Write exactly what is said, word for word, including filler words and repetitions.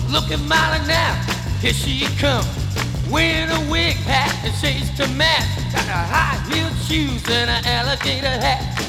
Looking mighty now, here she comes, wearing a wig hat and shades to match. Got her high-heeled shoes and an alligator hat.